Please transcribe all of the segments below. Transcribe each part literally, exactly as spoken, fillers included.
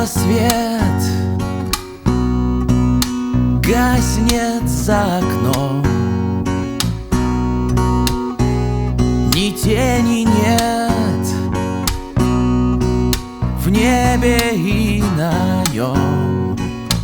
снова свет гаснет за окном, ни тени нет в небе и на нем,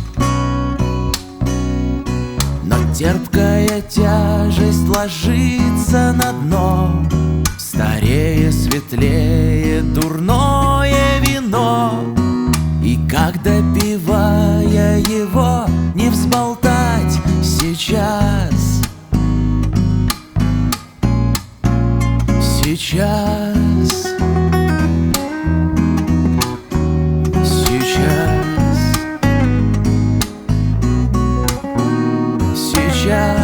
но терпкая тяжесть ложится на дно. Старее, светлее дурное вино, и как, допивая его, не взболтать сейчас, сейчас, сейчас, сейчас.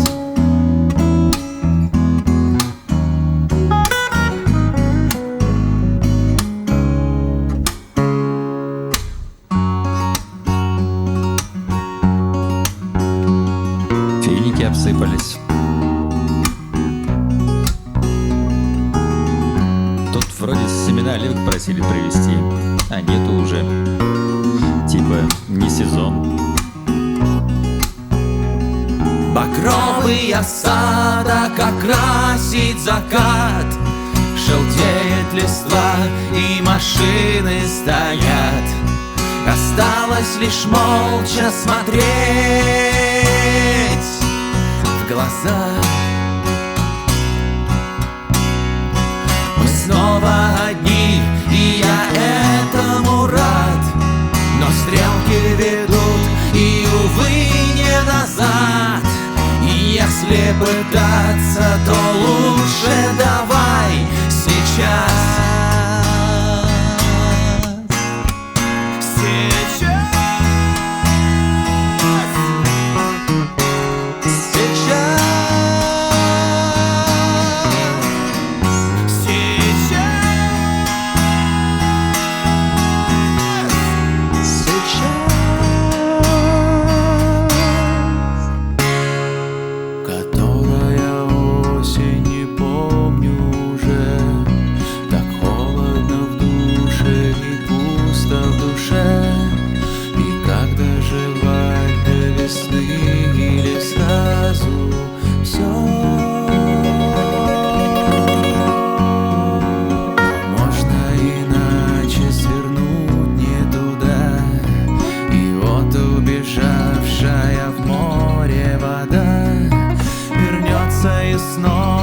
Финики обсыпались. Тут вроде семена оливок просили привезти, а нету уже. Типа не сезон. Багровый осадок окрасит закат, желтеет листва и машины стоят. Осталось лишь молча смотреть в глаза. Мы снова одни, и я этому рад, но стрелки ведут, и, увы, не назад. И если пытаться, то лучше давай сейчас. Убежавшая в море вода вернется и снова